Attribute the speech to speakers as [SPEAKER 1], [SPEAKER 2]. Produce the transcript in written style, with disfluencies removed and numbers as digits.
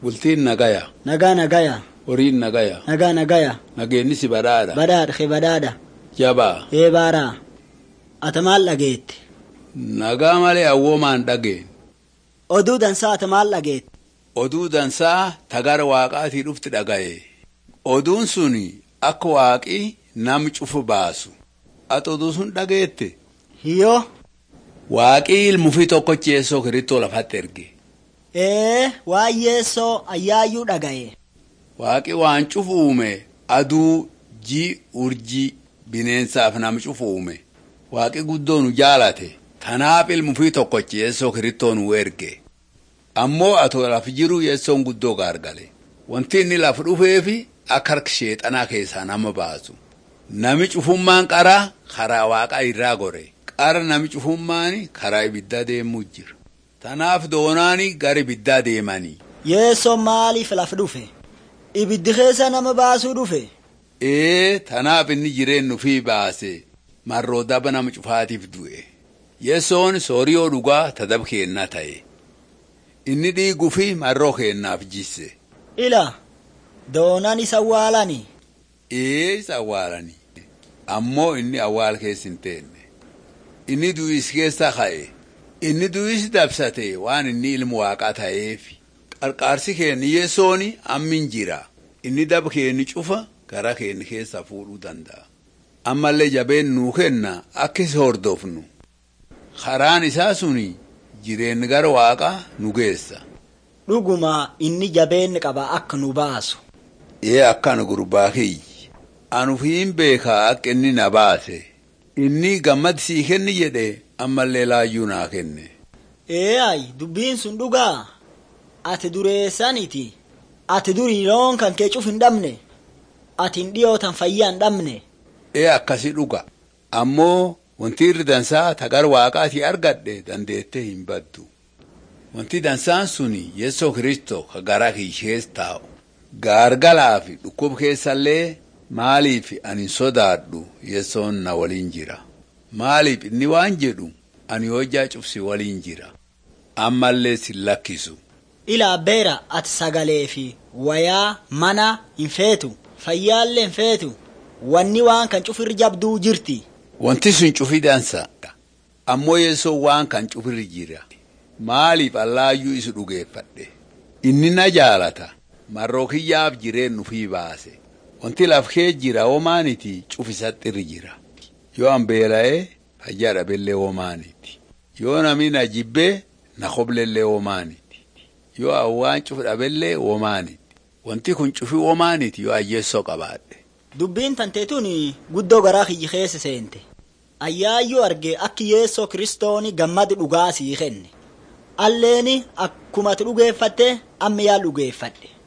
[SPEAKER 1] Bultiin nagaya.
[SPEAKER 2] Nagaya.
[SPEAKER 1] Horiin nagaya.
[SPEAKER 2] Nagaya.
[SPEAKER 1] Nageenni si badhaadha.
[SPEAKER 2] Badhaadha.
[SPEAKER 1] Jabaa.
[SPEAKER 2] Baaraa. Ata maal dhageette?
[SPEAKER 1] Nagaa malee awwoomaan dhageen.
[SPEAKER 2] Oduu dansaa ata maal dhageette?
[SPEAKER 1] Oduu dansaa tagara waaqaatii dhufti dhagaye. Oduun suni akka waaqii nam cufu baasu. Ati oduu sun dhageette?
[SPEAKER 2] Hiyyoo.
[SPEAKER 1] Waaqii ilmufii tokkochi Yeesoo Kiristoo lafatti erge.
[SPEAKER 2] Waan Yeesoo ayyaayyuu dhagaye.
[SPEAKER 1] Waaqii waan cufu uume aduu urjii bineensaaf nam cufu uume. Waaqii guddoo nu jaalate. Tanaaf ilmufii tokkochi Yeesoo Kiristoo nu erge. Ammoo atoo laf jiru Yeesoon guddoo gaargale. Wanti inni laf dhufeefi akka harka sheexanaa keessaa nama baasu. Nami cufummaan karaa Waaqaa irraa gore. Qara nami cufummaan karaa ibiddaa deemuu jira. Tanaaf doonaani gara ibiddaa deemanii.
[SPEAKER 2] Yeesoon maaliif laf dhufe? Ibiddi keessa nama baasuu dhufe?
[SPEAKER 1] Tanaaf inni jireenyu fi baase. Marroo daba nama cufaatiif du'e. Yeesoon sooriyoo dhugaa tadab keennaa ta'e. Inni dhiiguu fi marroo keennaaf jisse.
[SPEAKER 2] Ila doonaan isa awwaalani?
[SPEAKER 1] Isa awwaalani. Ammoo inni awwaal keessa hin teenne. Inni du'is keessa ka'e. Inni du'is dabsate waan inni ilmu Waaqaa ta'eef. Qarqaarsi keenni Yeesooni ammin jira. Inni daba keenni cufa gara keenni keessa fuudhuu danda'a. Ammallee jabeen nuu kenna akkis hordofnu. Karaan isaa suni jireenyi gara Waaqaa nu geessa.
[SPEAKER 2] Dhuguma inni jabeen qaba akka nu baasu.
[SPEAKER 1] Akkana gurbaa kiyyi. Anufiin beekaa akka inni na baase. Inni gammadsii kenni jedhe ammallee laayyuu naa kenne.
[SPEAKER 2] Dubbiin sun dhugaa. Ati dureessaniti. Ati durii loon kan kee cuf hin dhabne. Ati hin dhiyootan fayyaa hin dhabne.
[SPEAKER 1] Akkasi dhuga. Ammoo wanti irri dansaa tagar Waaqaatii argadhe dandeettee hin baddu. Wanti dansaan suni Yeesoo Kiristoo ka garaa keessa taa'u. Gaargalaa fi dhukkub keessallee maaliif ani sodaadhu Yeesoon na waliin jira. Maaliif inni waan jedhu ani hojjaa cufsi waliin jira. Ammallee si lakkisu.
[SPEAKER 2] Ilaa beera ati sagalee fi wayaa mana hin feetu. Fayyaallee hin feetu. Wanni waan kan cufirri jabduu jirti.
[SPEAKER 1] Wanti sun cufi dansaadha. Ammoo Yeesoo waan kan cufirri jira. Maaliif allaayyuu isu dhugeeffadhe. Inni na jaalata. Marroo kiyyaaf jireenyu fi baase. Wanti laf kee jira homaaniti cufisatti irri jira. Yoo an beela'ee fayyaa dhabellee homaaniti. Yoo namni na jibbee na qoblellee homaaniti. Yoo awwaan cufi dhabellee homaaniti. Wanti kun cufi homaaniti yoo Yeesoo qabaadhe.
[SPEAKER 2] Dubbiin tanteetuun guddoo garaa kiyyi keessa seente. Ayyaayyuu arge akki Yeesoo Kiristooni gammadi dhugaa sii kenne. Alleeni akkumatti dhugeeffatte amma yaa dhugeeffadhe.